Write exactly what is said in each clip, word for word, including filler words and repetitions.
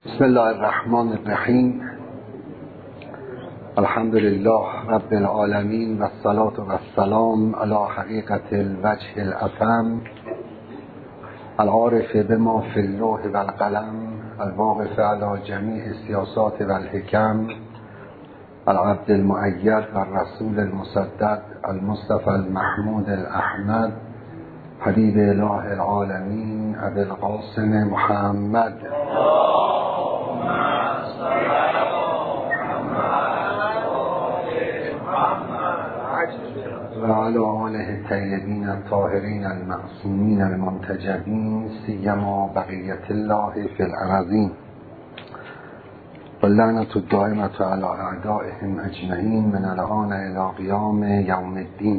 بسم الله الرحمن الرحیم. الحمد لله رب العالمین و الصلاة و السلام علی حقیقت الوجه الأتم العارف بما فی اللوح و القلم الواقف علی جمیع السیاسات و الحکم العبد المؤید و الرسول المسدد المصطفى المحمود الأحمد حبیب اله العالمین ابی القاسم محمد و علی آله الطیبین الطاهرین المعصومین المنتجبین سیما بقیت الله فی الارضین و اللعنة الدائمة علی اعدائهم اجمعین من الآن الی قیام یوم الدین.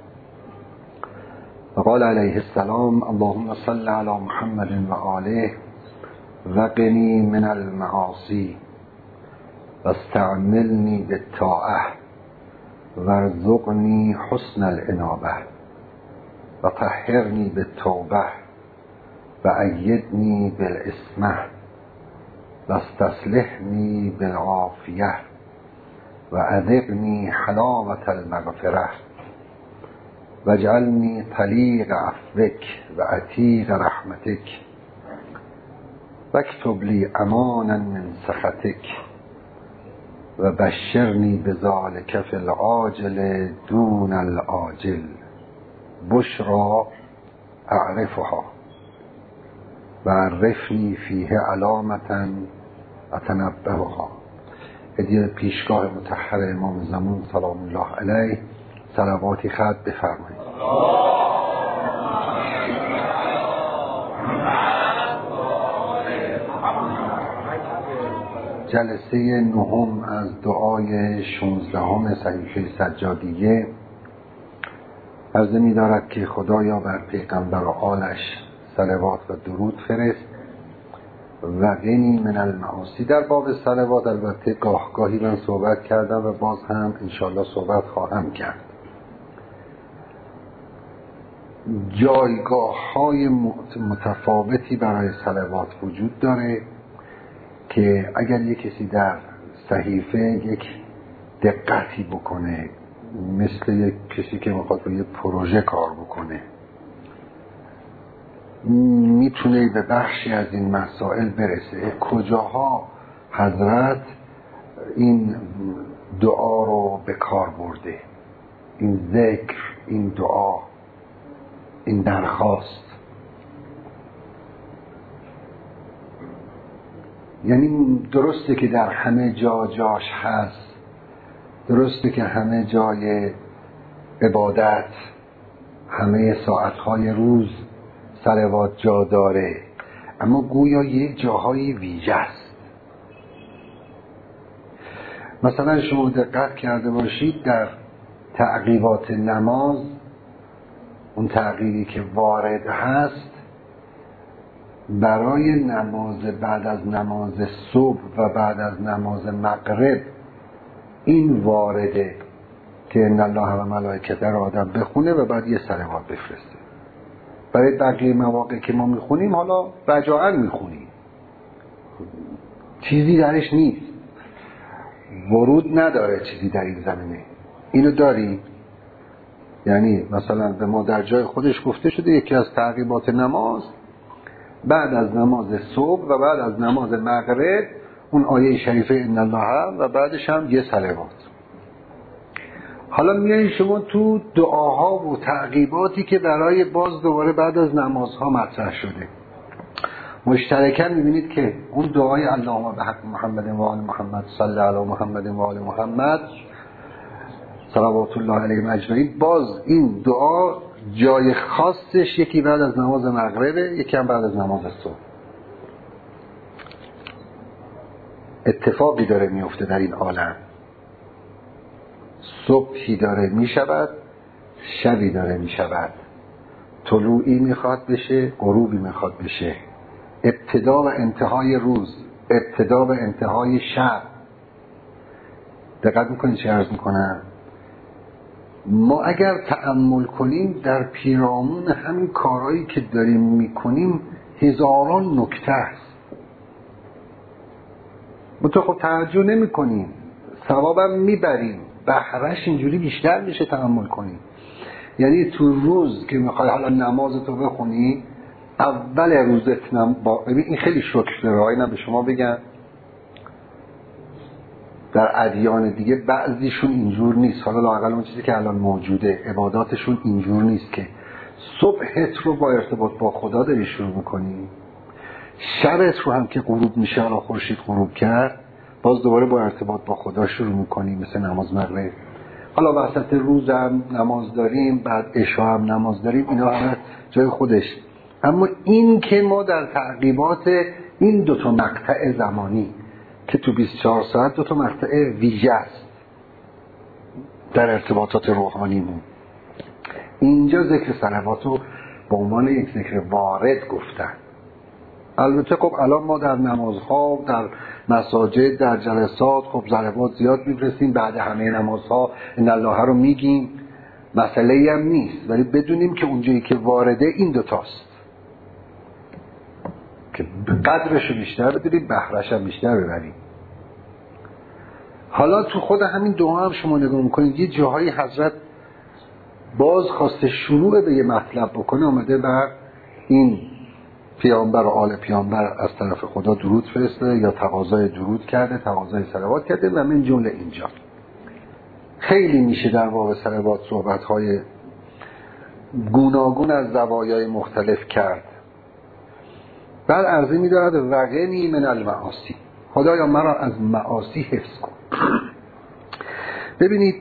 و قال علیه السلام اللهم صل علی محمد و آله و قنی من المعاصی و استعملنی بالطاعة وارزقنی حسن الانابه و طهرنی بالتوبه و ایدنی بالاسمه و استصلحنی بالعافیه و اذقنی حلاوة المغفره و اجعلنی طلیق عفوک و عتیق رحمتک و اکتب لی امانا من سخطک و بشرنی بذالک فی العاجل دون العاجل بشرا اعرفها و عرفنی فیه علامتا اتنبهها. هدیه پیشگاه مطهر امام زمان سلام الله علیه. صلواتی خط بفرمایید. جلسه نهم از دعای شانزدهم صحیفه سجادیه. عرضه می دارد که خدایا بر پیغمبر و آلش صلوات و درود فرست و غنی من المعاصی. در باب صلوات البته گاه گاهی من صحبت کردم و باز هم انشالله صحبت خواهم کرد. جایگاه های متفاوتی برای صلوات وجود داره که اگر یک کسی در صحیفه یک دقتی بکنه، مثل یک کسی که میخواد با یک پروژه کار بکنه، میتونه به بخشی از این مسائل برسه. کجاها حضرت این دعا رو به کار برده، این ذکر، این دعا، این درخواست. یعنی درسته که در همه جا جاش هست، درسته که همه جای عبادت، همه ساعتهای روز صلوات جا داره، اما گویا یک جاهای ویژه است. مثلا شما دقت کرده باشید در تعقیبات نماز، اون تعقیبی که وارد هست برای نماز بعد از نماز صبح و بعد از نماز مغرب، این وارده که ان الله و ملائکته را آدم بخونه و بعد یه صلوات بفرسته. برای بقیه مواقع که ما میخونیم حالا رجاءً میخونیم، چیزی درش نیست، ورود نداره چیزی در این زمینه. اینو داریم، یعنی مثلا به ما در جای خودش گفته شده یکی از تعقیبات نماز بعد از نماز صبح و بعد از نماز مغرب اون آیه شریفه ان الله و بعدش هم یه صلوات. حالا میایین شما تو دعاها و تعقیباتی که برای باز دوباره بعد از نمازها مطرح شده، مشترکاً میبینید که اون دعای اللهم بحق محمد و آل محمد صلی علی محمد و آل محمد صلوات الله علیهم اجمعین، باز این دعا جای خاصش یکی بعد از نماز مغربه، یکی هم بعد از نماز صبح. اتفاقی داره میفته در این عالم، صبحی داره میشود، شبی داره میشود، طلوعی میخواد بشه، غروبی میخواد بشه، ابتدا و انتهای روز، ابتدا و انتهای شب. دقت میکنید چه عرض میکنم؟ ما اگر تأمل کنیم در پیرامون همین کارهایی که داریم میکنیم هزاران نکته است. منتها خب توجه نمی کنیم، ثوابم میبریم، بهرش اینجوری بیشتر میشه تحمل کنیم. یعنی تو روز که میخوای حالا نماز تو بخونی، اول روزت نم با... این خیلی شکر داره. اینا به شما بگم در ادیان دیگه بعضیشون اینجور نیست، حالا لااقل اون چیزی که الان موجوده عباداتشون اینجور نیست که صبحت رو با ارتباط با خدا داری شروع میکنی، شبت رو هم که غروب میشه، حالا خورشید غروب کرد باز دوباره با ارتباط با خدا شروع میکنی، مثل نماز مغرب. حالا وسط روز هم نماز داریم، بعد عشا هم نماز داریم، اینا همه جای خودش. اما این که ما در تعقیبات این دوتا مقطع زمانی که تو بیست و چهار ساعت دوتا مقطع ویژه است در ارتباطات روحانیمون، اینجا ذکر صلوات رو به عنوان یک ذکر وارد گفتن. البته خب الان ما در نمازها، در مساجد، در جلسات خب صلوات زیاد میفرستیم، بعد همه نمازها ان الله رو میگیم، مسئله‌ای هم نیست، ولی بدونیم که اونجایی که وارده این دوتاست که قدرشو بیشتر بدونیم، بهرش هم بیشتر ببریم. حالا تو خود همین دعا هم شما نگاه میکنید، یه جاهایی حضرت باز خواسته شروع به یه مطلب بکنه، آمده بر این پیامبر و آل پیامبر از طرف خدا درود فرسته یا تقاضای درود کرده، تقاضای صلوات کرده، و من جمله اینجا خیلی میشه در باب صلوات صحبت‌های گوناگون از زوایای مختلف کرد. بعد عرضه می‌دارد وقنی من المعاصی، خدایا مرا از معاصی حفظ کن. ببینید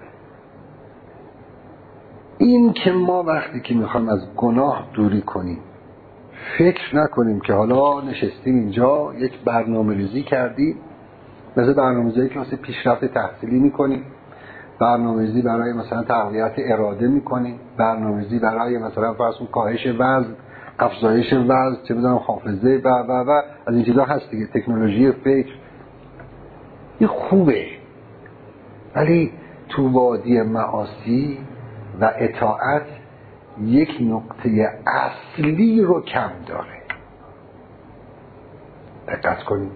این که ما وقتی که میخوایم از گناه دوری کنیم فکر نکنیم که حالا نشستیم اینجا یک برنامه ریزی کردیم، مثل برنامه ریزی که واسه پیشرفت تحصیلی میکنیم، برنامه ریزی برای مثلا تقویت اراده میکنیم، برنامه ریزی برای مثلا فرض کن کاهش وزن، افزایش وزن، چه میدونم حافظه و و و از این چیزا هست دیگه، تکنولوژی فکر. این خوبه، ولی تو وادی معاصی و اطاعت یک نقطه اصلی رو کم داره. دقت کنید،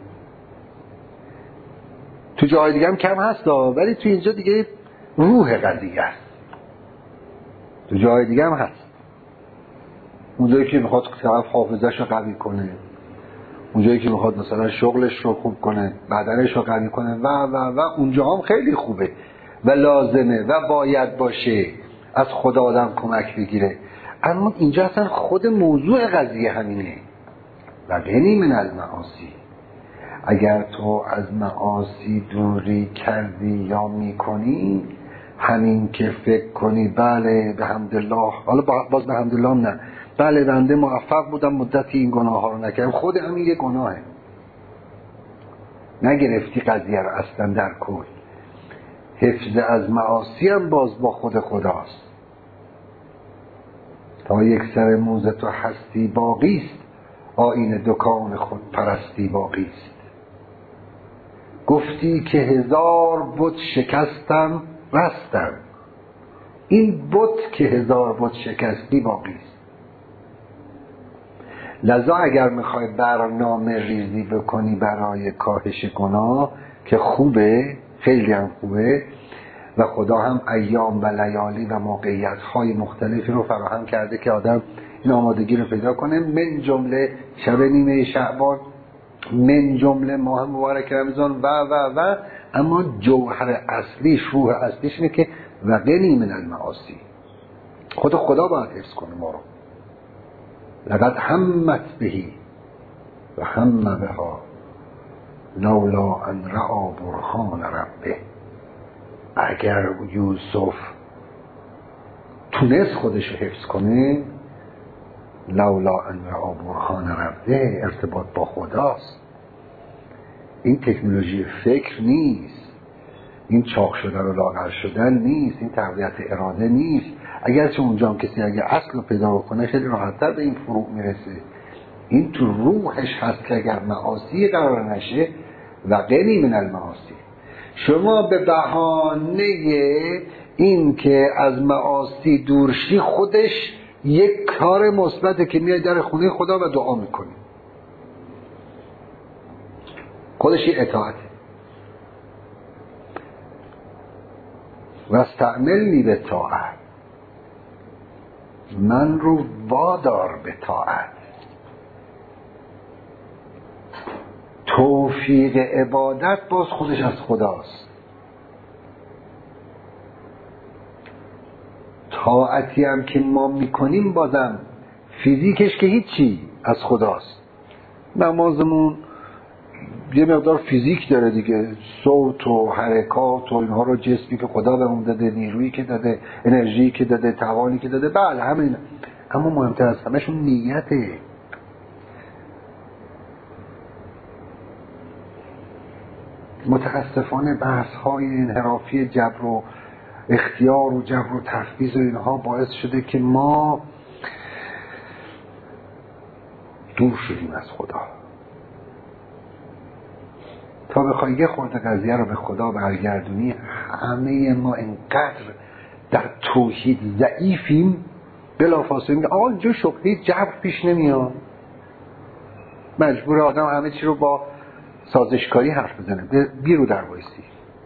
تو جای دیگه هم کم هست ولی تو اینجا دیگه روح قضیه است. تو جای دیگه هم هست، اونجایی که میخواد طرف حافظه‌شو قوی کنه، اونجایی که میخواد مثلا شغلش رو خوب کنه، بدنش رو قوی کنه و و و اونجا هم خیلی خوبه و لازمه و باید باشه، از خدا آدم کمک بگیره. اما اینجا اصلا خود موضوع قضیه همینه، و غنی من المعاصی. اگر تو از معاصی دوری کردی یا میکنی، همین که فکر کنی بله به حمدالله، حالا باز به حمدالله نه، بله بنده موفق بودم مدتی این گناه ها رو نکردم، خود همین یه گناهه، نگرفتی قضیه رو اصلا در کل. حفظ از معاصی هم باز با خود خداست. تا یک سر موز تو هستی باقیست، آیین دکان خود پرستی باقیست. گفتی که هزار بت شکستم رستم، این بت که هزار بت شکستی باقیست. لذا اگر میخوای برنامه ریزی بکنی برای کاهش گناه که خوبه، خیلی هم خوبه، و خدا هم ایام و لیالی و موقعیت های مختلفی رو فراهم کرده که آدم این آمادگی رو پیدا کنه، من جمله شب نیمه شعبان، من جمله ماه مبارک رمضان و و و اما جوهر اصلیش، روح اصلیش اینه که وقنی من المعاصی، خود خدا باید حفظ کنه ما رو. لقد همت بهی و هم بها لولا ان رأى برهان ربه. اگر یوسف تونست خودش رو حفظ کنه، لولا ان رأى برهان ربه، ارتباط با خداست. این تکنولوژی فکر نیست، این چاق شدن و لاغر شدن نیست، این تقویت اراده نیست. اگرچه اونجا هم کسی اگر اصل رو پیدا بکنه خیلی راحت‌تر به این فروع میرسه. این تو روحش هست که اگر معاصی قرار نشه و غنی من المعاصی، شما به بهانه این که از معاصی دورشی خودش یک کار مثبته که میای در خونه خدا و دعا میکنی. خودش اطاعته. و استعملنی به طاعت، من رو وادار به طاعت. توفیق عبادت باز خودش از خداست. طاعتی هم که ما میکنیم بازم فیزیکش که هیچی از خداست. نمازمون یه مقدار فیزیک داره دیگه، صوت و حرکات و اینها رو، جسمی که خدا بهمون داده، نیرویی که داده، انرژی که داده، توانی که داده، بله همین. اما مهمتر از همه‌شون نیته. متاسفانه بحث های انحرافی جبر و اختیار و جبر و تفویض و اینها باعث شده که ما دور شدیم از خدا. تا بخوای یه خورده قضیه رو به خدا برگردونی، همه ما انقدر در توحید ضعیفیم، بلافاصله میگه آقا اینجا شبهه جبر پیش نمیاد، مجبور آدم همه چی رو با سازشکاری حرف بزنه، بیرو در وایسی.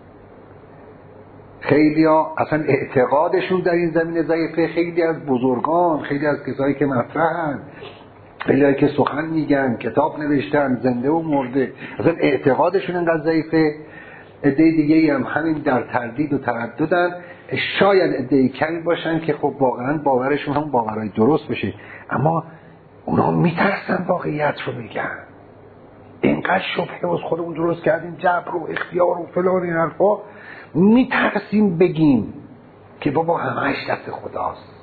خیلی ها اصلا اعتقادشون در این زمینه ضعیفه. خیلی از بزرگان، خیلی از کسایی که مطرحن، خیلی هایی که سخن میگن، کتاب نوشتن، زنده و مرده، اصلا اعتقادشون انقدر ضعیفه. عده دیگه هم همین در تردید و ترددن. شاید عده کمی باشن که خب واقعا باورشون هم باورای درست بشه، اما اونا میترسن واقعیت رو بگن. اینقدر شبهه از خودمون درست کردیم، جبر و اختیار و فلان این حرفا، میترسیم بگیم که بابا همه‌اش دست خداست.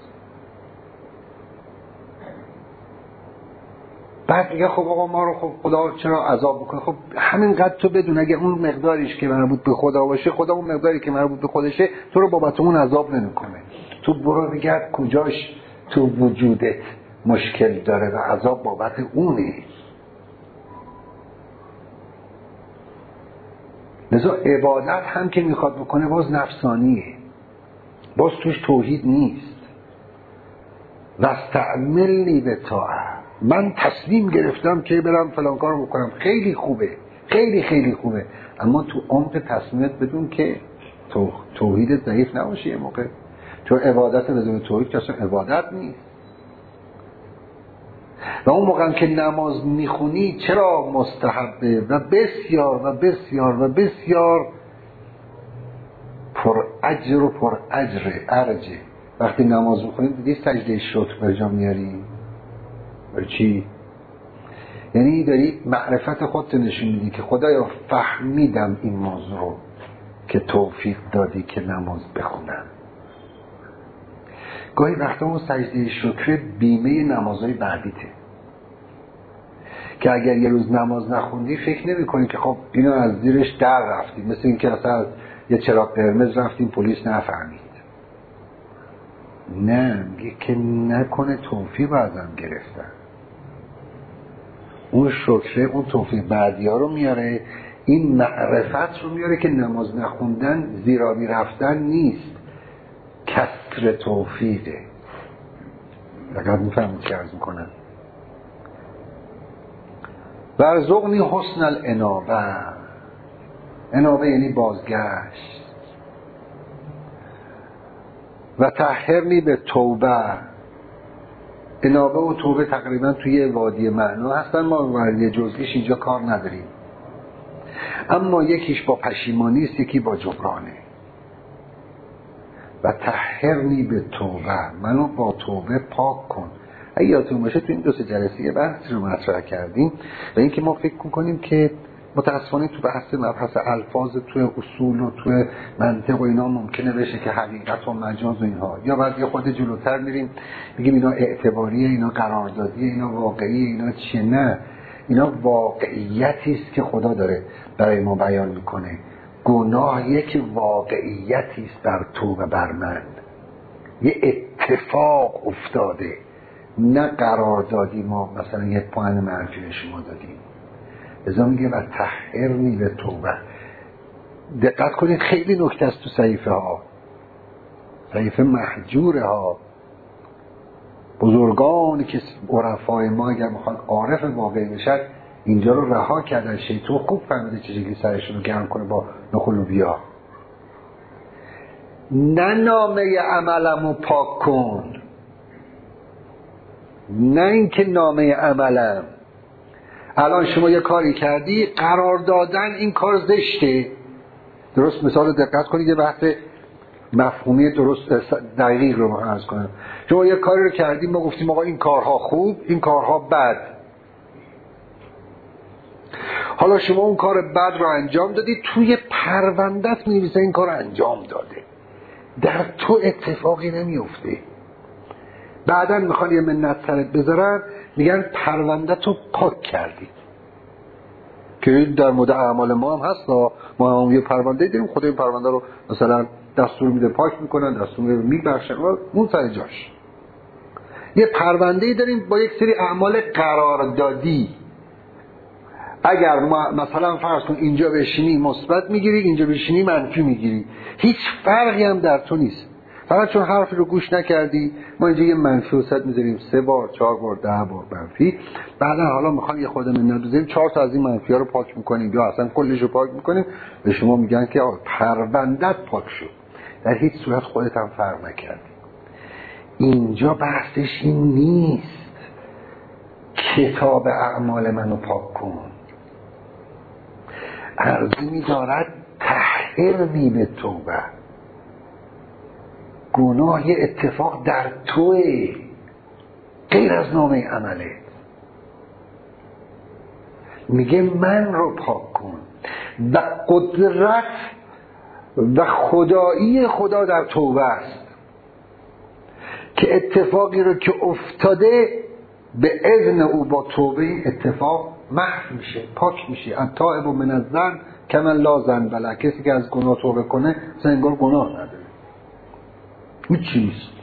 بعد میگه خب آقا ما رو خب خدا چرا عذاب بکنه؟ خب همینقدر تو بدون، اگه اون مقداریش که مربوط به خدا باشه، خدا اون مقداری که مربوط به خودشه تو رو بابت اون عذاب نمیکنه. تو برو بگرد کجاش تو وجودت مشکل داره و عذاب بابت اونه. لذا عبادت هم که میخواد بکنه باز نفسانیه، باز توش توحید نیست. و استعملنی به طاعت، من تصمیم گرفتم که برم فلان کارو بکنم، خیلی خوبه، خیلی خیلی خوبه، اما تو عمق تصمیمت بدون که تو توحید ضعیف نباشه. یه موقع چون عبادت بدون توحید که اصلا عبادت نیست. و اون موقع که نماز میخونی چرا مستحبه و بسیار و بسیار و بسیار پر اجر و پر اجر ارجه. وقتی نماز میخونی دیدی سجده شکر به جا میاری؟ برای چی؟ یعنی داری معرفت خودت نشون میدی که خدایا فهمیدم این موضوع رو که توفیق دادی که نماز بخونم. گاهی وقتا اون سجده شکر بیمه نمازهای بعدیته که اگر یه روز نماز نخوندی فکر نمی کنی که خب اینو از زیرش در رفتیم، مثل این که اصلا یه چراغ قرمز رفتیم پلیس نفهمید. نه، میگه که نکنه توفیق ازم گرفتن. اون شکره اون توفیق بعدی ها رو میاره، این معرفت رو میاره که نماز نخوندن زیرابی رفتن نیست، کسر توفیقه. اگر میفهمید چه عرض میکنم. ورزقنی حسن الانابه، انابه یعنی بازگشت. و طهرنی به توبه، انابه و توبه تقریبا توی وادی معنا هستن، ما وادی جزئیش اینجا کار نداریم، اما یکیش با پشیمانی است، یکی با جبرانه. و طهرنی به توبه، منو با توبه پاک کن. اگه یادتون باشه تو این دو سه جلسه یه بحثی رو مطرح کردیم و اینکه ما فکر می‌کنیم که متاسفانه تو بحث مبحث الفاظ، تو اصول و تو منطق و اینا ممکنه بشه که حقیقت و مجاز و اینها، یا بعد یه خود جلوتر میریم میگیم اینا اعتباریه، اینا قراردادیه، اینا واقعیه، اینا چیه. نه، اینا واقعیتی است که خدا داره برای ما بیان میکنه. گناه یک واقعیتی است در توبه بر من، یه اتفاق افتاده، نه قراردادی ما مثلا یه پوان منفی به شما دادیم. ازا میگه و طهرنی به توبه. دقت کنید خیلی نکته است تو صحیفه ها، صحیفه محجوره ها. بزرگانی که عرفای ما اگر میخوان عارف واقعی بشن اینجا رو رها کردن. شیطان خوب فهمیده چجوری سرشون رو گرم کنه با نخل و بیا. نه نامه عملمو پاک کن، نه اینکه نامه عملم. الان شما یه کاری کردی، قرار دادن این کار زشته. درست مثال رو دقت کنید، یه بحث مفهومی درست دقیق رو من عرض کنم. شما یه کاری رو کردیم، ما گفتیم آقا این کارها خوب، این کارها بد. حالا شما اون کار بد رو انجام دادی، توی پرونده‌ات می‌نویسه این کار انجام داده. در تو اتفاقی نمیفته. بعداً میخوان یه منت سرت بذارن، میگن پرونده‌تو پاک کردی. که در مورد اعمال ما هم هست. ما هم یه پرونده داریم، خدا این پرونده رو مثلا دستور میده پاک میکنن، دستور میده میبخشن، اون سر جاش. یه پرونده داریم با یک سری اعمال قراردادی. اگر ما مثلا فرض کن اینجا بشینی مثبت میگیری، اینجا بشینی منفی میگیری، هیچ فرقی هم در تو نیست. فقط چون حرفی رو گوش نکردی، ما اینجا یه منفی وسط میذاریم، سه بار، چهار بار، ده بار منفی. بعدا حالا میخوام یه خود منت بذاریم، چهار تا از این منفی ها رو پاک میکنیم یا اصلا کلش رو پاک میکنیم. به شما میگن که پروندت پاک شد. در هیچ صورت خودت هم فرق نکردی. اینجا بحثش این نیست کتاب اعمال منو پاک کن. عرضی می‌دارد تحرمی به توبه. گناه یه اتفاق در توه، غیر از نامه عمله. میگه من رو پاک کن و قدرت و خدایی خدا در توبه است که اتفاقی رو که افتاده به اذن او با توبه این اتفاق محو میشه، پاک میشه. التائب من الذنب کمن لا ذنب له. کسی که از گناه توبه کنه اصلا انگار گناه نداره، هیچ نیست.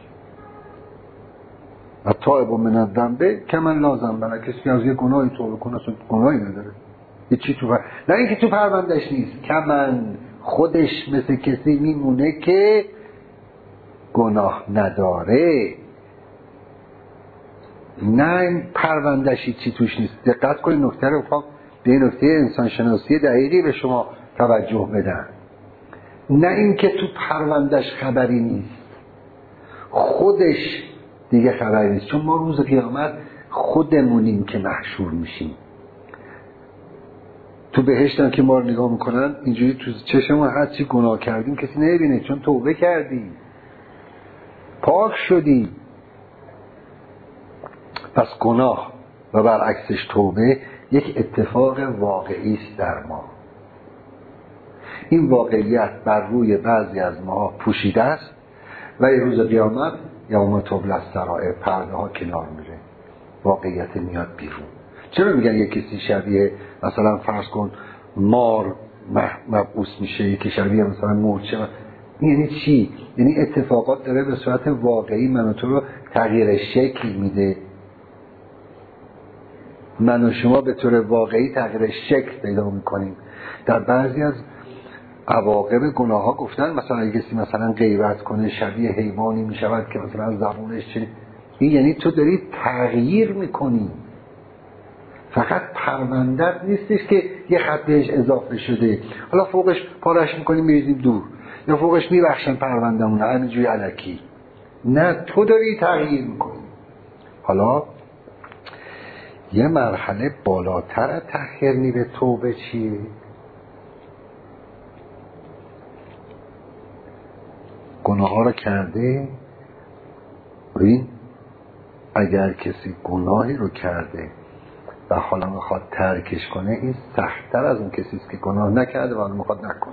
التائب من الذنب کمن لا ذنب له. کسی که از یه گناهی توبه کنه اصلا گناهی نداره، هیچی تو پر... نه اینکه تو پروندهش نیست، کمن خودش مثل کسی میمونه که گناه نداره. نه پروندهشی چی توش نیست. دقت کنید نکته رو بخوام به نکته انسان شناسی دقیقی به شما توجه بدن. نه اینکه تو پروندهش خبری نیست، خودش دیگه خبری نیست. چون ما روز قیامت خودمونیم که محشور میشیم. تو بهشت هم که ما رو نگاه میکنن اینجوری تو چشمون هر چی گناه کردیم کسی نمیبینه، چون توبه کردیم، پاک شدیم. پس گناه و برعکسش توبه یک اتفاق واقعی است در ما. این واقعیت بر روی بعضی از ما پوشیده است و این روز قیامت یوم تبلی السرائر، پرده ها کنار میره، واقعیت میاد بیرون. چرا میگن یک کسی شبیه مثلا فرض کن مار مبعوث میشه، یکی شبیه مثلا مورچه؟ این یعنی چی؟ یعنی اتفاقات داره به صورت واقعی من و تو رو تغییر شکل میده. من و شما به طور واقعی تغییر شکل پیدا میکنیم. در بعضی از عواقب گناه ها گفتن مثلا اگه کسی مثلا غیبت کنه شبیه حیوانی میشود که مثلا زبونش چه، این یعنی تو داری تغییر میکنی. فقط پروندت نیستش که یه خط بهش اضافه شده، حالا فوقش پارش میکنیم میریزیم دور، یا فوقش میبخشن پروندمونه همینجوری الکی. نه، تو داری تغییر میکنی. حالا یه مرحله بالاتر تحقیرنی به توبه چیه؟ گناه ها رو کرده. ببین اگر کسی گناهی رو کرده و حالا میخواد ترکش کنه، این سخت‌تر از اون کسی است که گناه نکرده و حالا میخواد نکنه.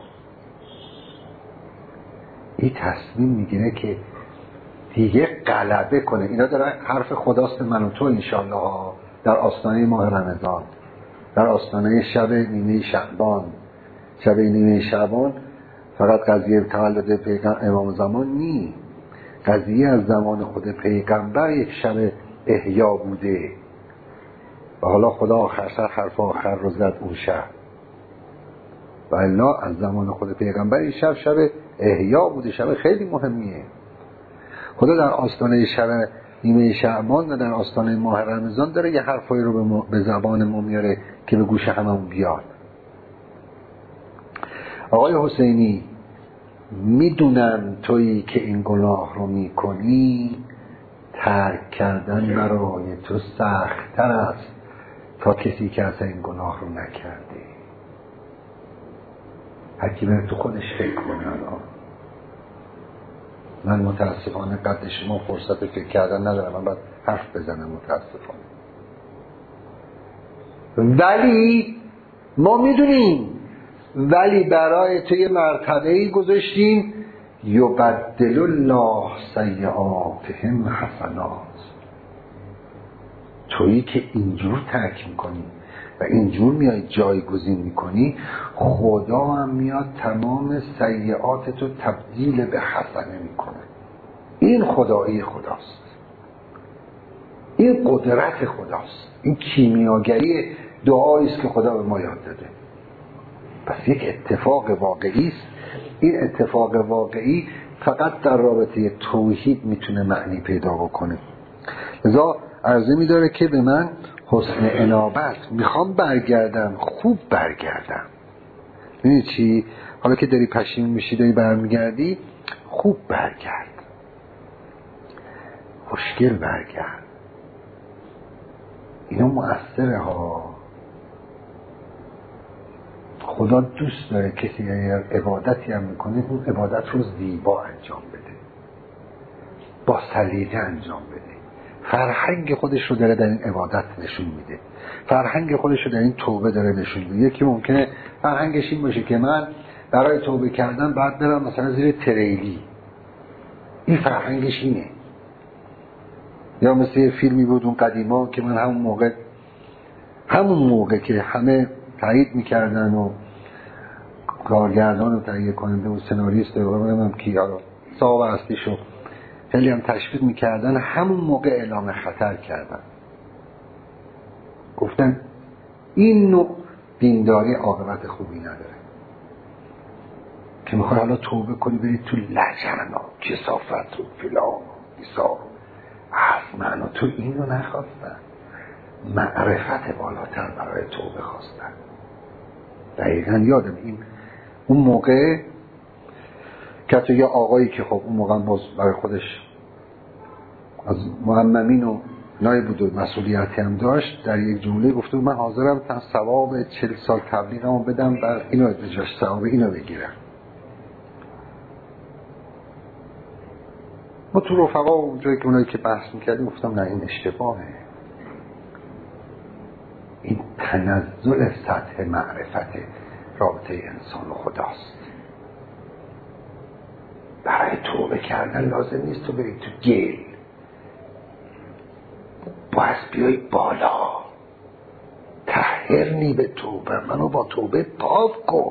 این تصمیم میگیره که دیگه غلبه کنه. اینا داره حرف خداست من و تو انشالله در آستانه ماه رمضان، در آستانه شب نیمه شعبان. شب نیمه شعبان فقط قضیه تولد پیغمبر امام زمان نی، قضیه از زمان خود پیغمبر یک شب احیا بوده و حالا خدا آخر سر حرف آخر رو زد اون شب. و الا از زمان خود پیغمبر این شب شب احیا بوده، شب خیلی مهمیه. خدا در آستانه شب نیمه شعبان و در آستانه ماه رمضان داره یه حرفایی رو به, ما، به زبان ما میاره که به گوش هممون بیاد. آقای حسینی، میدونم تویی که این گناه رو میکنی، ترک کردن برای تو سخت‌تر است تا کسی که اصلا این گناه رو نکرده. هر کی بره تو خودش فکر کنه. الان من متاسفانه قد شما فرصت فکر کردن ندارم، من باید حرف بزنم متاسفانه. ولی ما میدونیم، ولی برای تو یه مرتبه‌ای گذاشتیم، یبدل الله سیئاتهم حسنات. تویی که اینجور ترک میکنی و اینجور میای جایگزین میکنی، خدا هم میاد تمام سیئات تو تبدیل به حسنه میکنه. این خدایی خداست، این قدرت خداست، این کیمیاگری دعایی است که خدا به ما یاد داده. پس یک اتفاق واقعی است. این اتفاق واقعی فقط در رابطه توحید میتونه معنی پیدا بکنه. لذا عرضه میداره که به من حسن انابت، میخوام برگردم، خوب برگردم. ببینید چی؟ حالا که داری پشیمون میشی، داری برمیگردی، خوب برگرد، خوشگل برگرد. اینا مؤثره ها. خدا دوست داره کسی اگر عبادتی هم میکنه، اون عبادت رو زیبا انجام بده، با سلیقه انجام بده. فرهنگ خودش رو داره در این عبادت نشون میده، فرهنگ خودش رو در این توبه داره نشون میده. یکی ممکنه فرهنگش این باشه که من برای توبه کردن بعد برم مثلا زیر تریلی، این فرهنگش اینه. یا مثل یه فیلمی بود اون قدیما که من همون موقع همون موقع که همه تایید میکردن و کارگردان رو تهیه کننده و سناریست و نمیدونم کیا رو صاحب اصلیشو خیلی هم تشویق میکردن، همون موقع اعلام خطر کردن، گفتن این نوع دینداری عاقبت خوبی نداره، که میخوای حالا توبه کنی برید تو لجن و کثافت و فلان و ایسا از من و تو این رو نخواستن، معرفت بالاتر برای توبه خواستن. دقیقا یادم این اون موقع که تو یه آقایی که خب اون موقع باز برای خودش از معممین و نایب بود و مسئولیتی هم داشت، در یک جمله گفته من حاضرم تا ثواب چهل سال تبلیغمو بدم بر اینو بجاش ثواب اینو بگیرم. ما تو رفقا اونجایی که اونایی که بحث میکردیم گفتم نه این اشتباهه، این تنزل سطح معرفت رابطه انسان و خداست. برای توبه کردن لازم نیست تو بری تو گل، باید بیای بالا، تحرنی به توبه، منو با توبه پاک کن.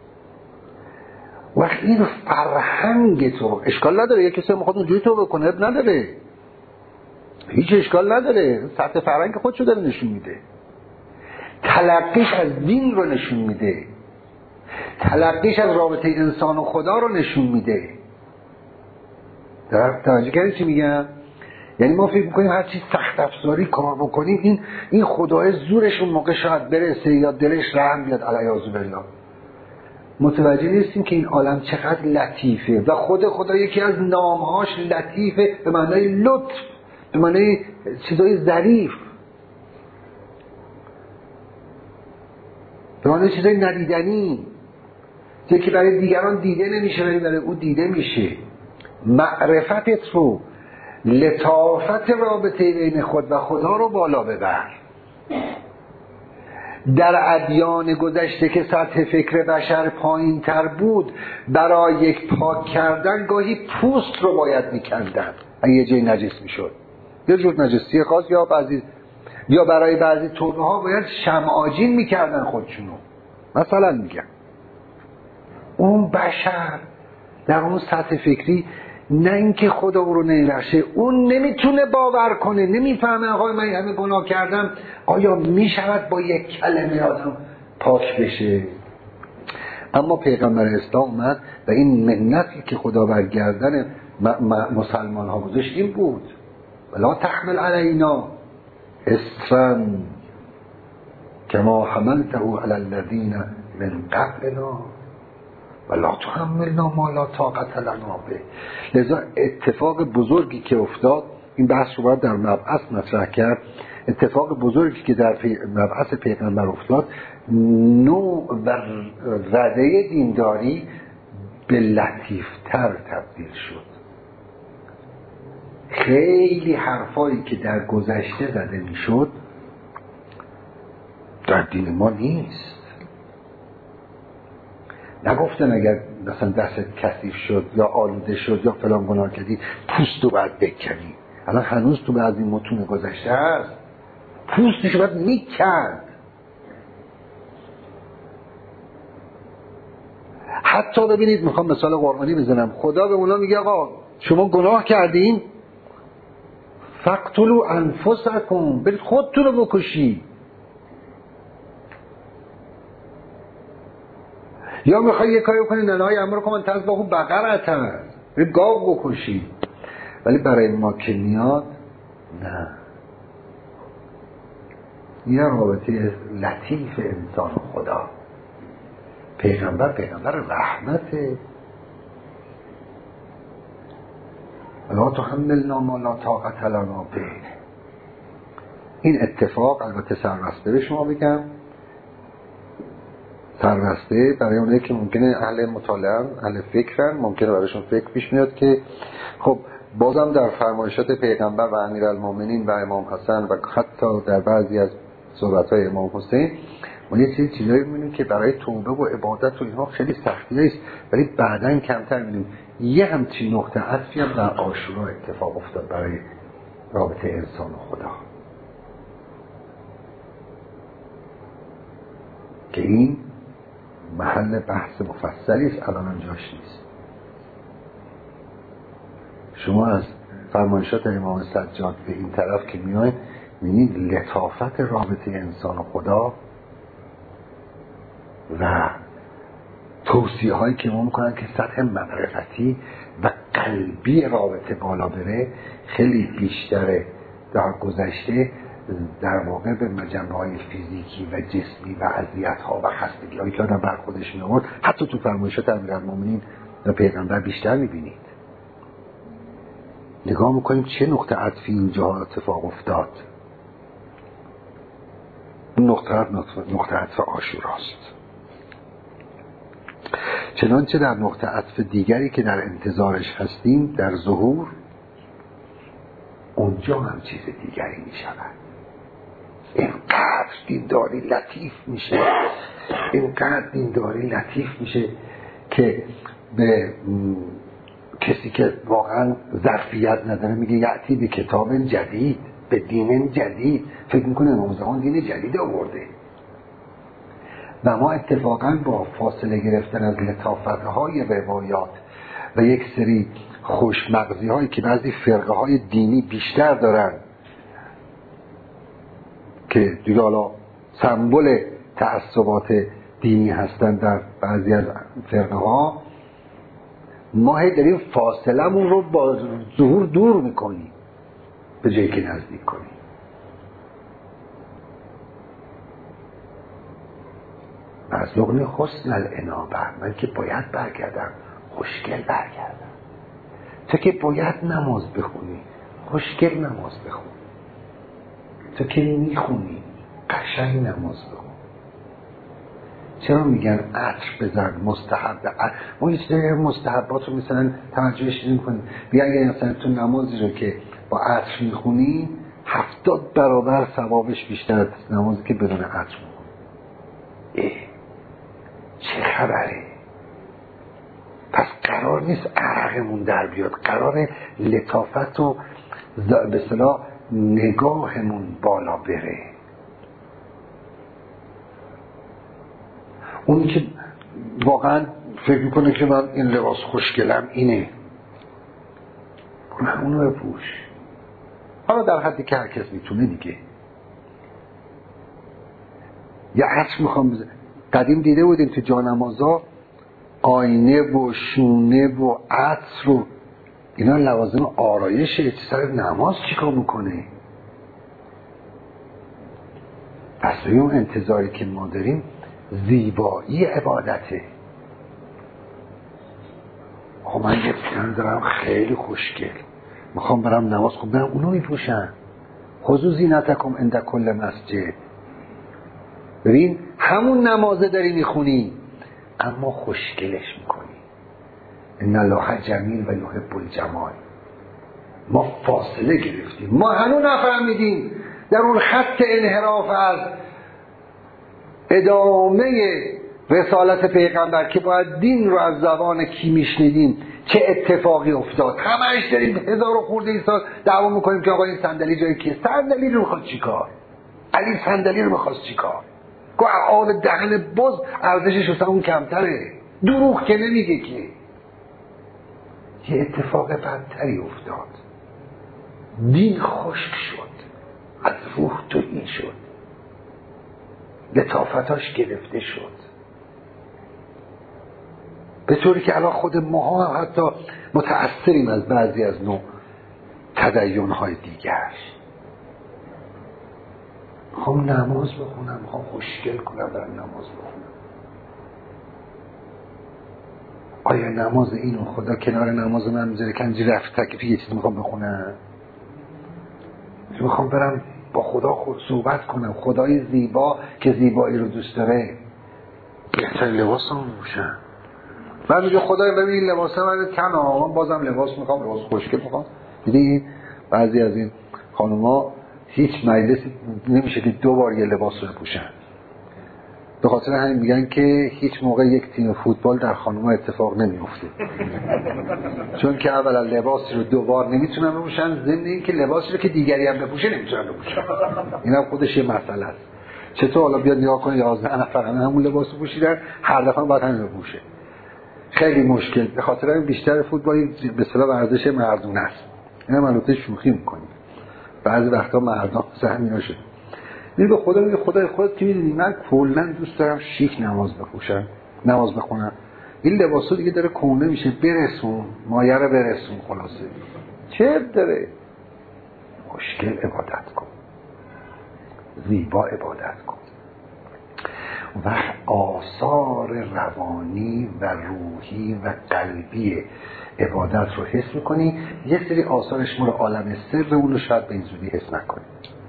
وقت این فرهنگ تو اشکال نداره، یک کسی میخواد اونجوری توبه کنه اب نداره، هیچ اشکال نداره، سطح فرهنگ خودشو داره نشون میده، تلقیش از دین رو نشون میده، تلقیش از رابطه انسان و خدا رو نشون میده. در توجه کردی چی میگم؟ یعنی ما فکر میکنیم هر چی سخت افزاری کار بکنیم این این خدای زورش اون موقع شاید برسه یا دلش رحم بیاد علیاذ بالله. متوجه نیستیم که این عالم چقدر لطیفه و خود خدا یکی از نامهاش لطیفه، به معنای لطف، به معنای چیزای ظریف، به معنای چیزای ندیدنی، چیزی که برای دیگران دیده نمیشه ولی برای او دیده میشه. معرفتت رو، لطافت رابطه بین خود و خدا رو بالا ببر. در ادیان گذشته که سطح فکر بشر پایین تر بود، برای یک پاک کردن گاهی پوست رو باید میکندن اگه یه جای نجس میشد، یه جور نجسی خاص، یا بعضی یا برای بعضی توبه ها باید شمعاجین میکردن خودشونو. مثلا میگم اون بشر در اون سطح فکری نه اینکه خدا او رو نمیبخشه، اون نمیتونه باور کنه، نمیفهمه آقای من همه گناه کردم آیا میشود با یک کلمه آدم پاک بشه. اما پیغمبر اسلام اومد و این منتی که خدا برگردن مسلمان ها گذاشت این بود، ولا تحمل علینا اسرا کما حملته علی الذین من قبلنا ولا تحملنا ما لا طاقت لنا به. لذا اتفاق بزرگی که افتاد، این بحث رو باید در مبعث مطرح کرد، اتفاق بزرگی که در مبعث پیغمبر افتاد، نوع و رده دینداری به لطیفتر تبدیل شد. خیلی حرفایی که در گذشته زده می شد در دین ما نیست. نگفتن اگر مثلا دستت کثیف شد یا آلوده شد یا فلان گناه کردی پوستو باید بکنی. الان هنوز تو بعضی متون گذشته هست پوستشو باید میکند. حتی ببینید، میخوام مثال قرآنی بزنم، خدا به اونا میگه آقا شما گناه کردین فقتلوا انفسکم، برید خودتون رو بکشید. یا میخوای یه کاری کنید ننهای امرکم ان تذبحوا بقرة، برید گاو بکشید. ولی برای ما که میاد نه، یه رابطه لطیف انسان و خدا. پیغمبر پیغمبر رحمته. لا تحملنا ما لا طاقت لنا به. این اتفاق البته سررسته به شما بگم، سررسته برای اونایی که ممکنه اهل مطالعه اهل فکرن، ممکنه برایشون فکر پیش میاد که خب بازم در فرمایشات پیغمبر و امیرالمومنین و امام حسن و حتی در بعضی از صحبت‌های امام حسین ما یه چیزی چیزایی می‌بینیم که برای توبه و عبادت و اینها خیلی سختی است، ولی بعداً کمتر می‌بینیم. یه همچین نقطه عطفی هم در عاشورا اتفاق افتاد برای رابطه انسان و خدا که این محل بحث مفصلی است، الان جاش نیست. شما از فرمایشات امام سجاد به این طرف که میاید می‌بینید لطافت رابطه انسان و خدا و توصیه هایی که ما میکنن که سطح معرفتی و قلبی رابطه بالا بره خیلی بیشتره. در گذشته در واقع به مجموعه های فیزیکی و جسمی و اذیت ها و خستگی هایی که آدم بر خودش می آورد حتی تو فرمایشات امیرالمومنین و پیغمبر بیشتر میبینید. نگاه میکنیم چه نقطه عطفی اینجا اتفاق افتاد. اون نقطه نقطه عطف عاشوراست. چنانچه در نقطه عطف دیگری که در انتظارش هستیم در ظهور، اونجا هم چیز دیگری می شود. اینقدر دینداری لطیف میشه، اینقدر دینداری لطیف میشه که به کسی که واقعا ظرفیت نداره میگه یعتی به کتاب جدید، به دین جدید. فکر میکنه امام دین جدید آورده. و ما اتفاقا با فاصله گرفتن از لطافت‌های روایات و یک سری خوشمغزی هایی که بعضی فرقه های دینی بیشتر دارن که دیگه حالا سمبل تعصبات دینی هستن در بعضی از فرقه ها، ما هی داریم فاصلمون رو با ظهور دور میکنیم به جایی که نزدیک کنیم. از لغن حسن الانابه، من که باید برگردم خوشگل برگردم. تو که باید نماز بخونی خوشگل نماز بخون. تو که میخونی قشنگ نماز بخون. چرا میگن عطر بزن مستحب؟ ما هیچ دیگه مستحبات رو مثلا توجهش نمی‌کنیم. میگن اگه مثلا تو نمازی رو که با عطر میخونی هفتاد برابر ثوابش بیشتر از نمازی که بدون عطر میخونی. چه خبره؟ پس قرار نیست عرقمون در بیاد، قرار لطافت و به اصطلاح نگاهمون بالا بره. اونی که واقعا فکر میکنه که من این لباس خوشگلم اینه، من اونو بپوش. حالا در حدی که هر کس میتونه دیگه. یا عطر میخوام بزن. قدیم دیده بودیم تو جانمازا آینه و شونه و عطر و اینا لوازم آرایشه. سر نماز چیکار میکنه؟ اصلا اون انتظاری که ما داریم زیبایی عبادته. خب من یه پسند دارم خیلی خوشگل، میخوام برم نماز، خب برم اونو میپوشن. خذوا زینتکم عند کل مسجد. ببین همون نمازه داری میخونی اما خوشگلش میکنی. ان الله جمیل و یحب الجمال. ما فاصله گرفتیم، ما هنوز نفهمیدیم در اون خط انحراف از ادامه رسالت پیغمبر که باید دین رو از زبان کی میشنیدیم چه اتفاقی افتاد. همش داریم هزار و خورده ای سال دعوا میکنیم که آقا این صندلی جای کیه؟ صندلی رو میخواد چیکار؟ علی صندلی رو میخواست چیکار؟ گو آن دهن باز ارزشش واسه اون کمتره. دروغ که نمیگه که. یه اتفاق بدتری افتاد، دین خشک شد، از روح تهی شد، لطافتاش گرفته شد، به طوری که الان خود ما هم حتی متأثریم از بعضی از نوع تدین‌های دیگر. میخوام نماز بخونم، میخوام خوشگل کنم برم نماز بخونم. آیا نماز اینو خدا کنار نماز من میذاره که اینجا رفت تکلیفی یه چیز میخوام بخونم؟ میخوام برم با خدا خود صحبت کنم، خدای زیبا که زیبایی رو دوست داره. بهتر لباس هم میپوشم. بعد میگه خدای ببین لباس من تنها، من بازم لباس میخوام، لباس خوشگل میخوام. دیدی بعضی از این خانوما هیچ مجلسی نمیشه که دو بار یه لباس رو بپوشن. به خاطر همین میگن که هیچ موقع یک تیم فوتبال در خانوما اتفاق نمیفته. چون که اولا لباسی رو دو بار نمیتونن بپوشن، ضمن این که لباسی رو که دیگری هم بپوشه نمیتونن بپوشن. اینم خودش یه مسئله است. چطور حالا بیاد نگاه کنه یازده نفر همون لباس رو پوشیدن، هر دفعه باید همین بپوشه. خیلی مشکل. به خاطر این بیشتر فوتبال به اصطلاح ورزش مردونه است. اینا البته شوخی میکنیم. بعضی وقتا مردان زهمینا شد. میگه به خدا، میگه خدای خودت که میدونی من کلا دوست دارم شیک نماز بپوشم، نماز بخونم. این لباسو دیگه داره کهنه میشه، برسون مایه رو برسون. خلاصه چه داره؟ خوشگل عبادت کن، زیبا عبادت کن. و آثار روانی و روحی و قلبی عبادت رو حس میکنی. یه سری آثارش مال عالم سر اون رو شاید به این زودی حس نکنی.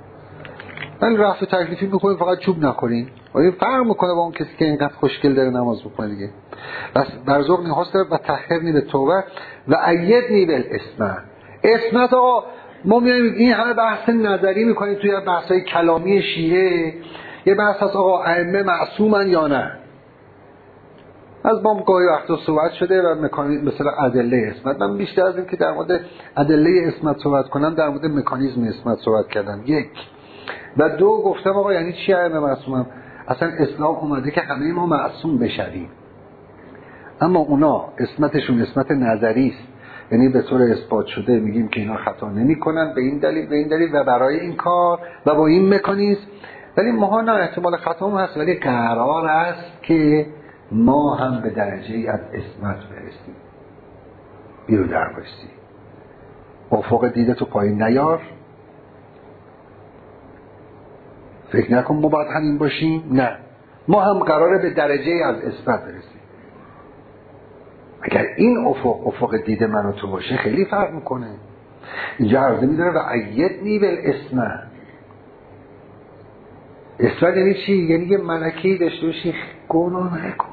من رفع تکلیفی میکنیم فقط چوب نخورین. آیا فرق میکنه با اون کسی که اینقدر خوشگل داره نماز بخونه دیگه؟ بس برزق نیاز داره و طهرنی به توبه و ایدنی بالاسم. اسمت آقا ما میایم این همه بحث نظری میکنیم توی بحث‌های کلامی شیعه. یه بحث هست آقا ائمه معصومن یا نه. از ما گاهی وقتا صحبت شده و مکانیزم مثلا ادله اسمت. من بیشتر از این که در مورد ادله اسمت صحبت کنم در مورد مکانیزم اسمت صحبت کردم. یک و دو گفتم آقا یعنی چی ائمه معصومن؟ اصلا اسلام اومده که همه ما معصوم بشویم، اما اونا اسمتشون اسمت نظری است، یعنی به طور اثبات شده میگیم که اینا خطا نمی‌کنن به این دلیل به این دلیل و برای این کار و با این مکانیزم. ولی ما نه احتمال خطا هم هست، ولی قرار است که ما هم به درجه ای از اسمت برسیم. بیرو در بایستی، افق دیده تو پایین نیار، فکر نکن ما باید همین باشیم. نه، ما هم قراره به درجه ای از اسمت برسیم. اگر این افق افق دیده من و تو باشه خیلی فرق میکنه. اینجا عرضه میداره و ایدنی بالاسم. اسمت یعنی چی؟ یعنی یه ملکه‌ای داشته باشی گناه نکنی،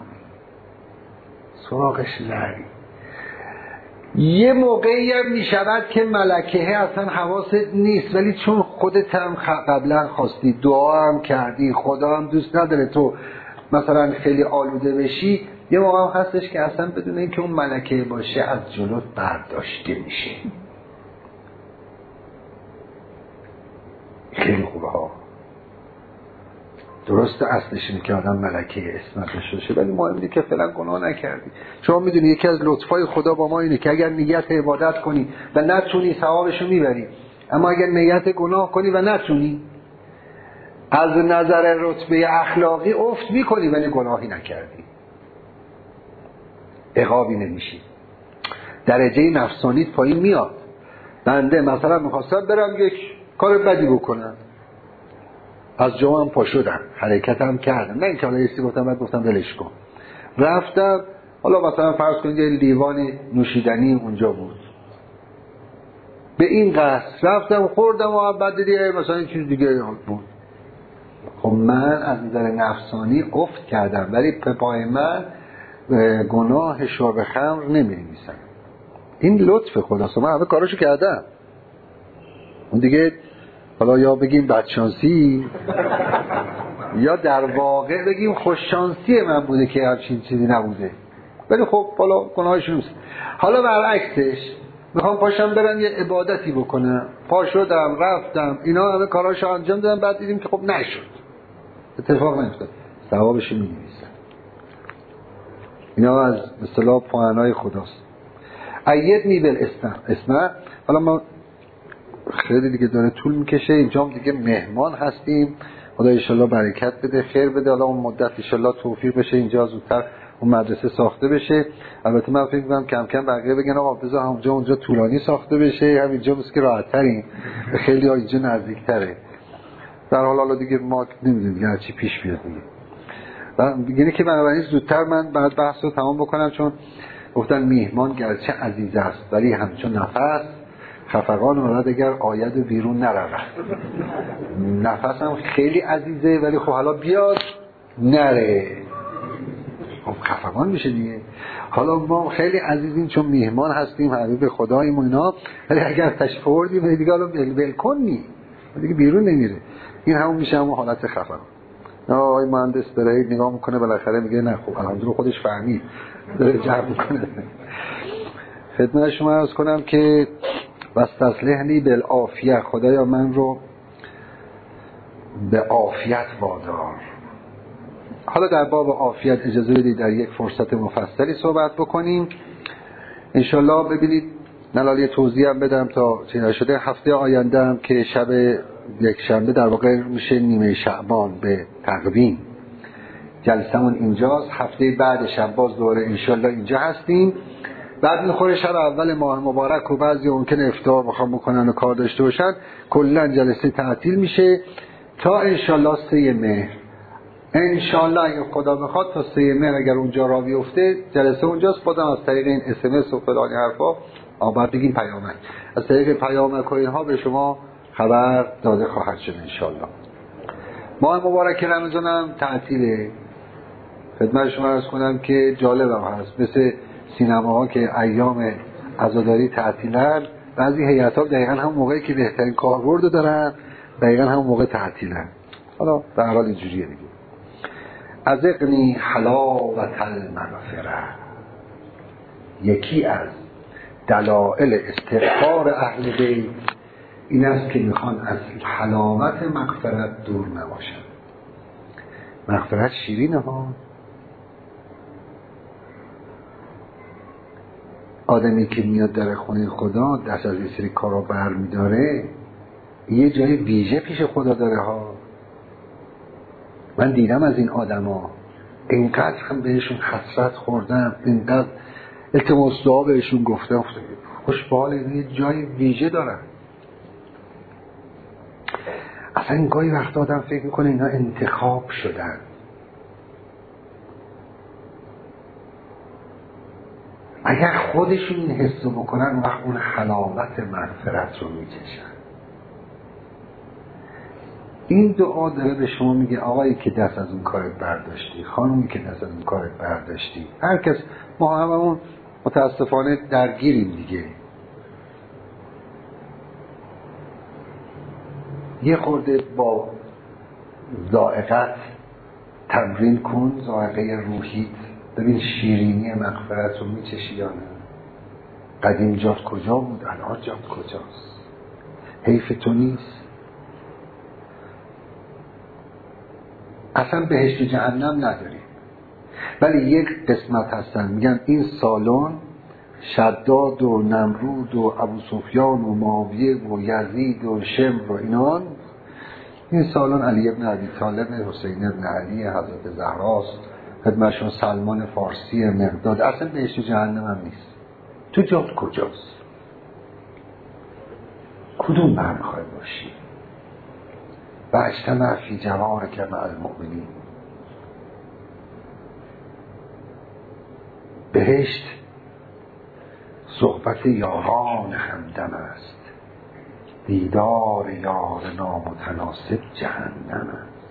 سراغش نری. یه موقعی هم میشود که ملکه اصلا حواست نیست، ولی چون خودت هم قبلا خواستی، دعا هم کردی، خدا هم دوست نداره تو مثلا خیلی آلوده بشی، یه موقع هم هستش که اصلا بدون این که اون ملکه باشه از جلوت برداشته میشه. خیلی خوبه ها. درسته اصلش اینه که آدم ملکه اسمت داشته باشه، ولی مهم اینه که فعلا گناه نکردی. شما میدونی یکی از لطفای خدا با ما اینه که اگر نیت عبادت کنی و نتونی ثوابشو میبری، اما اگر نیت گناه کنی و نتونی از نظر رتبه اخلاقی افت میکنی ولی گناهی نکردی، عقابی نمیشی، درجه نفسانیت پایین میاد. بنده مثلا میخواستم برم یک کار بدی بکنم، از جامم پا شدم، حرکتم کردم، نه اینکه حالا ایستی گفتم بعد گفتم ولش کن. رفتم، حالا مثلا فرض کنید یه لیوان نوشیدنی اونجا بود، به این قصد رفتم خوردم و بعد دیگه مثلا این چیز دیگه بود. خب من از نظر نفسانی افت کردم، ولی به پای من گناه شرب خمر نمی‌نویسن. این لطف خداست، من همه کاراشو کردم. اون دیگه حالا یا بگیم بدشانسی یا در واقع بگیم خوششانسی من بوده که همچین چیزی نبوده، ولی خب حالا گناهشون نیست. حالا برعکسش میخوام پاشم برم یه عبادتی بکنم، پا شدم رفتم اینا همه کاراشو انجام دادم، بعد دیدیم که خب نشد، اتفاق نیفتاد، ثوابش می‌نویسن. اینا از اصطلاح پاهنای خداست. ایدنی بالاسم. اسم حالا ما خیلی دیگه داره طول میکشه، اینجا دیگه مهمان هستیم، خدا ان شاءالله برکت بده، خیر بده. حالا اون مدت ان شاءالله توفیق بشه اینجا زودتر اون مدرسه ساخته بشه. البته من فکر می‌کنم کم کم بقیه بگن آقا بذار اونجا اونجا طولانی ساخته بشه، همینجا بس که راحت‌ترین، خیلی ها اینجا نزدیک‌تره. در حال حالا دیگه ما نمی‌دونیم دیگه چی پیش بیاد دیگه. و میگه که بنابراین زودتر من بعد بحث رو تمام بکنم، چون گفتن میهمان گرچه عزیز است ولی همچون نفس خفقان آرد اگر آید و بیرون نرود. نفس هم خیلی عزیزه ولی خب حالا بیاد نره، خب خفقان میشه دیگه. حالا ما خیلی عزیزیم چون میهمان هستیم، حبیب خداییم و اینا، ولی اگر تشریف آوردیم دیگه حالا بالکل نی دیگه بیرون نمیره، این همون میشه همون حالت خفقان. آقای مهندس داره نگاه میکنه بالاخره میگه نه خب الحمدلله خودش فهمید، داره جمع میکنه. خدمت شما عرض کنم که واستصلحنی بالعافیه، خدایا من رو به عافیت وادار. حالا در باب عافیت اجازه بدید در یک فرصت مفصلی صحبت بکنیم انشالله. ببینید نلالی توضیح هم بدم تا چه شده. هفته آینده هم که شب یک شنبه در واقع میشه نیمه شعبان به تقویم، جلسمون اینجاست. هفته بعد شب باز دوباره انشالله اینجا هستیم. بعد میخوره شب اول ماه مبارک و بعضی ممکنه افطار بخوام بکنن و کار داشته باشن، کلا جلسه تعطیل میشه تا انشالله سه مهر. انشالله اگه خدا بخواد تا سه مهر اگر اونجا را بیفته جلسه اونجاست. بازم از طریق این اس ام اس و فلانی حرفا آباد بگیم پیامک، از طریق پیامک و اینها به شما خبر داده خواهد شد انشالله. ماه مبارک رمضان هم تعطیله. خدمت شما عرض کنم که جالب هم هست، مثل سینماها که ایام عزاداری تعطیلن، بعضی هیئت‌ها دقیقاً هم موقعی که بهترین کاربرد دارن دقیقاً هم موقع تعطیلن. حالا در حال اینجوریه دیگه. اذقنی حلاوة المغفرة، یکی از دلائل استغفار اهل بیت این است که میخوان از حلاوت مغفرت دور نباشن. مغفرت شیرینه ها. آدمی که میاد در خونه خدا دست از این سری کارا بر میداره یه جای ویژه پیش خدا داره ها. من دیدم از این آدم ها اینقدر هم بهشون حسرت خوردم، اینقدر التماس دعا بهشون گفتم، خوشبال یه جای ویژه دارن. اصلا این گاهی وقت آدم فکر میکنه اینا انتخاب شدن. اگر خودشون این حسو بکنن وقت اون حلاوت مغفرت رو میچشن. این دعا داره به شما میگه آقایی که دست از اون کارت برداشتی، خانومی که دست از اون کارت برداشتی، هر کس، ما هممون متاسفانه درگیریم دیگه. یه خورده با ذائقت تمرین کن، ذائقه روحیت، ببین شیرینی مغفرت رو میچشی یا نه. قدیم جات کجا بود، الان جات کجاست؟ حیف تو نیست؟ اصلا بهشت و جهنم نداریم، ولی یک قسمت هستن میگن این سالن شداد و نمرود و ابو سفیان و معاویه و یزید و شمر و اینان، این سالن علی ابن ابی طالب، حسین ابن علی، حضرت زهراست، خدمتشون سلمان فارسی، مقداد. اصلا بهشت و جهنم هم نیست. تو جات کجاست؟ کدوم بر میخوای باشی؟ و اجتمع فی جوارک مع المؤمنین. بهشت صحبت یاران همدم است، دیدار یار نامتناسب جهنم است.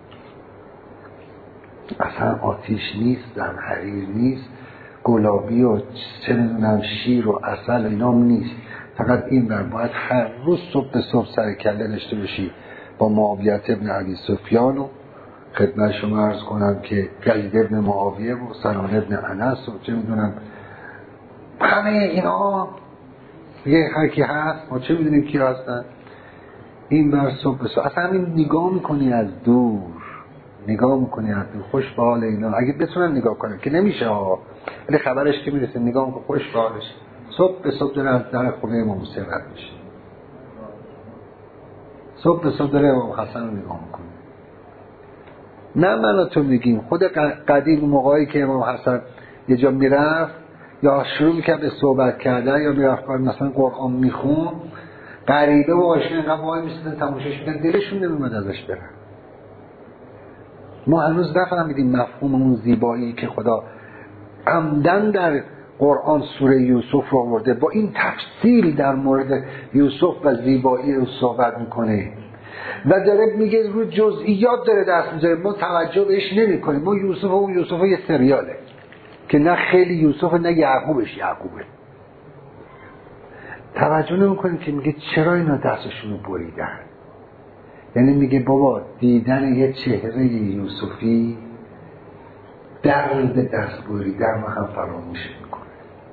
اصلا آتیش نیست، در حریر نیست، گلابی و چه میدونم شیر و عسل اینام نیست. فقط این بر باید هر روز صبح به صبح سر کله داشته باشی با معاویه ابن ابی سفیان و خدمت شما عرض کنم که یزید ابن معاویه و سنان ابن انس و چه میدونم همه اینا یه هر کی هست، ما چه میدونیم کی هستن. این بر صبح به صبح اصلا همین نگاه میکنی از دور، نگاه میکنی از دور خوش به حال اینا، اگه بتونن نگاه کنن که نمیشه ها، ولی خبرش که میرسه نگاه میکنه خوش به حالش. صبح به صبح داره از در خونه امام حسین رد میشه، صبح به صبح داره امام حسن رو نگاه میکنه. نه من تو میگیم خود قدیم موقعی که امام حسن یه جا میرفت یا شروع میکرد به صحبت کردن یا میرفت مثلا قرآن میخون، غریبه و آشنا اینقدر وای میستن تماشاش میکردن، دلشون نمیومد ازش برن. ما هنوز نفهمیدیم مفهوم اون زیبایی که خدا عمدن در قرآن سوره یوسف رو آورده، با این تفصیل در مورد یوسف و زیبایی رو صحبت میکنه و داره میگه رو جزئیات داره دست میذاره، ما توجه بهش نمی کنیم. ما یوسف و اون یوسف یه سریاله که نه خیلی یوسف نه یعقوبش یعقوبه، توجه نمی کنیم که میگه چرا اینا دستشون رو بریدن. یعنی میگه بابا دیدن یه چهره یوسفی درد دست بریدن رو هم فراموش میکنه.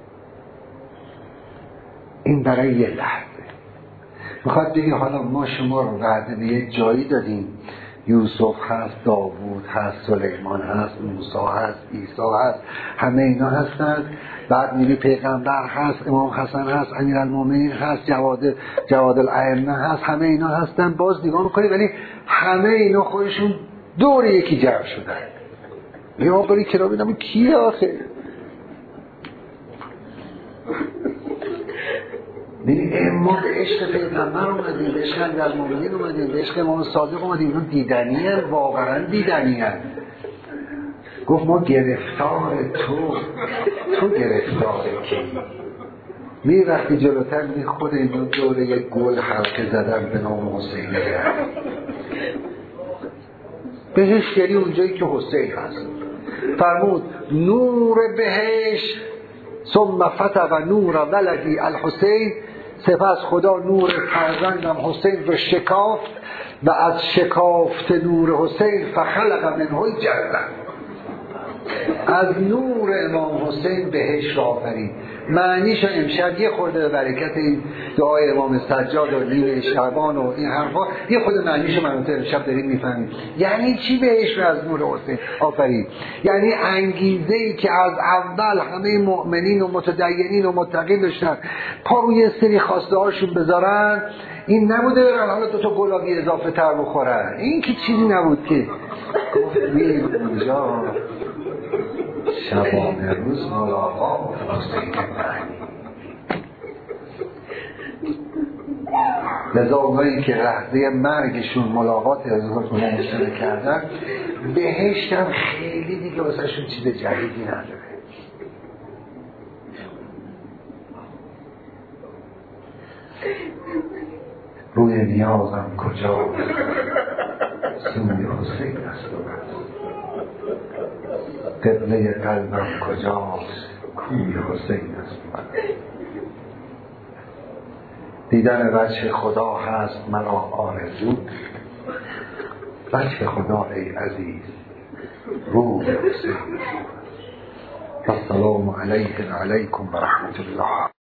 این برای یه لحظه میخواد بگه حالا ما شما رو وعده به یه جایی دادیم، یوسف هست، داوود هست، سلیمان هست، موسی هست، عیسی هست، همه اینا هستن، بعد میری پیغمبر هست، امام حسن هست، امیرالمومنین هست، جواد جواد الائمه هست، همه اینا هستن. باز نگاه میکنی ولی همه اینا خودشون دور یکی جمع شدن. یا بری کرا ببینم کیه آخه؟ ببین ما به عشق پیغمبر اومدیم، به عشق امیرالمومنین اومدیم، به عشق امام صادق اومدیم، اینا دیدنی هست، واقعا دیدنی هست. گفت ما گرفتار تو، تو گرفتار کی؟ می وقتی جلوتر می خود این دوره یک گل حلقه زدن به نام حسین گرد بهش، یعنی اونجایی که حسین هست. فرمود نور بهش ثم فتق نور ولدی الحسین، سپس خدا نور فرزندم حسین رو شکافت و از شکافت نور حسین فخلق منه الجنه، از نور امام حسین بهش را آفرید. معنیش امشب یه خورده به برکت این دعای امام سجاد و نیمه شعبان و این حرفا یه خورده معنیش منوطه امشب داریم میفهمید. یعنی چی بهش را از نور حسین آفرید؟ یعنی انگیزه‌ای که از اول همه مؤمنین و متدینین و متقین داشتن پا روی سری خواسته هاشون بذارن، این نبوده برن حالا دو تا گلابی اضافه تر بخورن، این که چیزی نبود که گفت بیر اونجا شبانه روز ملاقات حسین معنی. لذا اونایی که لحظه مرگشون ملاقات حضرت محسن کردن، بهشت هم خیلی دیگه واسه شون چیز جدیدی نداره. روی نیازم کجا سوی حسین است و بس، قبله قلبم کجاست کوی حسین است و بس. دیدن وجه خدا هست مرا آرزو، وجه خدا ای عزیز روی حسین. السلام علیکم و علیکم و رحمت الله.